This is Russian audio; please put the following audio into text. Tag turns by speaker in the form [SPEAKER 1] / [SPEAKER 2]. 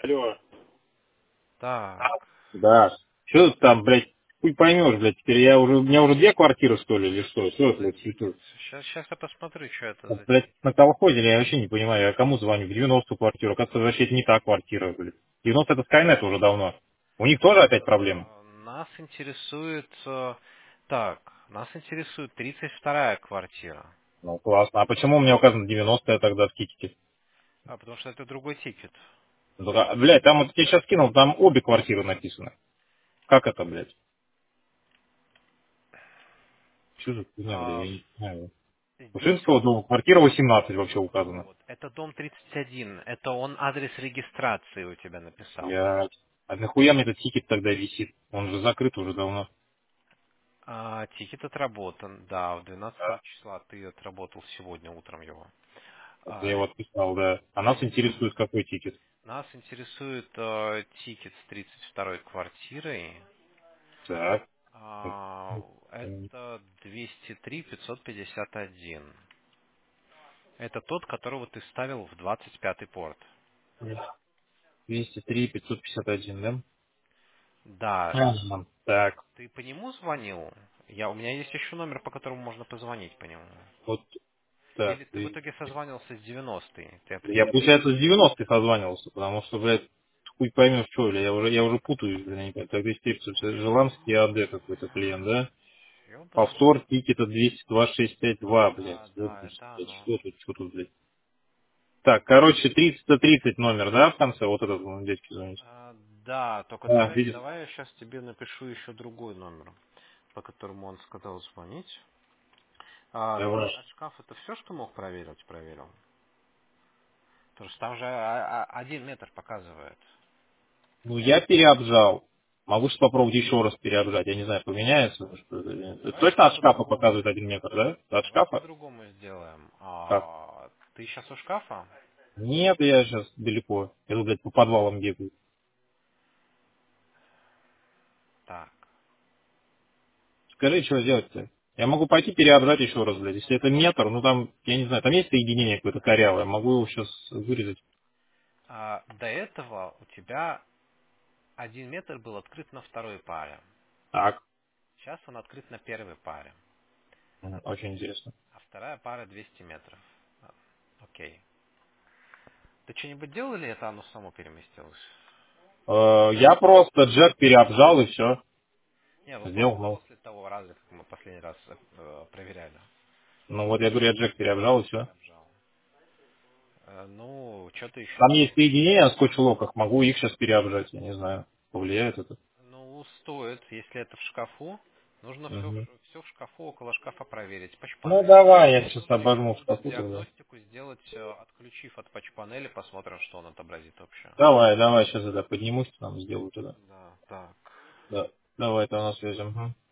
[SPEAKER 1] Алло.
[SPEAKER 2] Так,
[SPEAKER 1] Да. Что ты там, блядь, хуй поймешь, блядь, теперь у меня уже две квартиры, что ли, или что? Что это,
[SPEAKER 2] за
[SPEAKER 1] блядь,
[SPEAKER 2] тикет.
[SPEAKER 1] существует?
[SPEAKER 2] Сейчас я посмотрю, что это
[SPEAKER 1] Вот,
[SPEAKER 2] за
[SPEAKER 1] блядь,
[SPEAKER 2] тикет.
[SPEAKER 1] на колхозе я вообще не понимаю, я кому звоню? В 90-ю квартиру, как-то вообще это не та квартира, блядь. 90 это Skynet уже давно. У них тоже опять проблемы?
[SPEAKER 2] Нас интересует... Так, нас интересует 32-я квартира.
[SPEAKER 1] Ну, классно. А почему у меня указано 90-я тогда в тикете?
[SPEAKER 2] Потому что это другой тикет.
[SPEAKER 1] Ну, блядь, там вот я сейчас скинул, там обе квартиры написаны. Как это, блядь? Что за хуйня, блядь, я
[SPEAKER 2] А,
[SPEAKER 1] не знаю.
[SPEAKER 2] здесь
[SPEAKER 1] Ушинского дома, квартира 18 вообще указана.
[SPEAKER 2] вот, это дом 31. Это он адрес регистрации у тебя написал.
[SPEAKER 1] Блядь. А нахуя мне этот тикет тогда висит? Он же закрыт уже давно.
[SPEAKER 2] Тикет отработан, да, в 12
[SPEAKER 1] Да.
[SPEAKER 2] числа ты отработал сегодня утром его.
[SPEAKER 1] Вот я его отписал, да. А нас интересует какой тикет?
[SPEAKER 2] Нас интересует тикет с 32-й квартирой.
[SPEAKER 1] Так.
[SPEAKER 2] Это 203 551. Это тот, которого ты ставил в 25-й порт.
[SPEAKER 1] 203 551, да?
[SPEAKER 2] Да.
[SPEAKER 1] Ага. Так.
[SPEAKER 2] Ты по нему звонил? У меня есть еще номер, по которому можно позвонить по нему.
[SPEAKER 1] Вот так.
[SPEAKER 2] Или ты в итоге созванивался с 90-й? Ты
[SPEAKER 1] Я,
[SPEAKER 2] определил?
[SPEAKER 1] получается, с 90-х созванивался, потому что, блядь, хуй поймешь, что, ли, я уже путаюсь, блядь, не понимаю. Так, 230, Желанский АД какой-то клиент, да?
[SPEAKER 2] Ёбаный в
[SPEAKER 1] Повтор
[SPEAKER 2] рот.
[SPEAKER 1] тикета 22652, блядь.
[SPEAKER 2] Да, да,
[SPEAKER 1] Ёбаный,
[SPEAKER 2] это
[SPEAKER 1] блядь,
[SPEAKER 2] оно.
[SPEAKER 1] что тут, блядь? Так, короче, 330 номер, да, в конце? Вот этот, дядьки звонить.
[SPEAKER 2] Да, только
[SPEAKER 1] А,
[SPEAKER 2] давай,
[SPEAKER 1] видишь?
[SPEAKER 2] давай я сейчас тебе напишу еще другой номер, по которому он сказал звонить. Ты
[SPEAKER 1] Давай.
[SPEAKER 2] от шкафа это все, что мог проверить, проверил? Потому что там же 1 метр показывает.
[SPEAKER 1] Ну, я переобжал. Могу сейчас попробовать еще раз переобжать. Я не знаю, поменяется. Что это, или нет. Это
[SPEAKER 2] Давай
[SPEAKER 1] точно
[SPEAKER 2] сейчас
[SPEAKER 1] от шкафа
[SPEAKER 2] по-другому.
[SPEAKER 1] показывает 1 метр, да? От
[SPEAKER 2] Давай
[SPEAKER 1] шкафа?
[SPEAKER 2] по-другому сделаем.
[SPEAKER 1] Как?
[SPEAKER 2] Ты сейчас у шкафа?
[SPEAKER 1] Нет, я сейчас далеко. Я тут, блядь, по подвалам бегаю.
[SPEAKER 2] Так.
[SPEAKER 1] Скажи, что делать-то? Я могу пойти переобжать еще раз, блядь. Если это метр, ну там, я не знаю, там есть соединение какое-то корявое. Могу его сейчас вырезать.
[SPEAKER 2] До этого у тебя 1 метр был открыт на второй паре.
[SPEAKER 1] Так.
[SPEAKER 2] Сейчас он открыт на первой паре.
[SPEAKER 1] Очень интересно.
[SPEAKER 2] А вторая пара 200 метров. Окей. Ты что-нибудь делал или это оно само переместилось?
[SPEAKER 1] Я просто джек переобжал и все.
[SPEAKER 2] Не, ну
[SPEAKER 1] Сделал, ну.
[SPEAKER 2] после того раза, как мы последний раз проверяли.
[SPEAKER 1] Ну вот я говорю, я джек переобжал и все.
[SPEAKER 2] Переобжал. Ну, что-то еще
[SPEAKER 1] Там есть
[SPEAKER 2] делал.
[SPEAKER 1] соединения на скотч-локах, могу их сейчас переобжать, я не знаю, повлияет это.
[SPEAKER 2] Ну, стоит, если это в шкафу, нужно все,
[SPEAKER 1] Мгм.
[SPEAKER 2] все в шкафу, около шкафа проверить.
[SPEAKER 1] Ну
[SPEAKER 2] Патч-панель.
[SPEAKER 1] давай, я сейчас
[SPEAKER 2] Можешь
[SPEAKER 1] обожму в шкафу тогда.
[SPEAKER 2] диагностику сделать, отключив от патч-панели, посмотрим, что он отобразит вообще.
[SPEAKER 1] Давай, сейчас это поднимусь, там сделаю туда.
[SPEAKER 2] Да, так.
[SPEAKER 1] Да. Давай, это на связи. Мгм.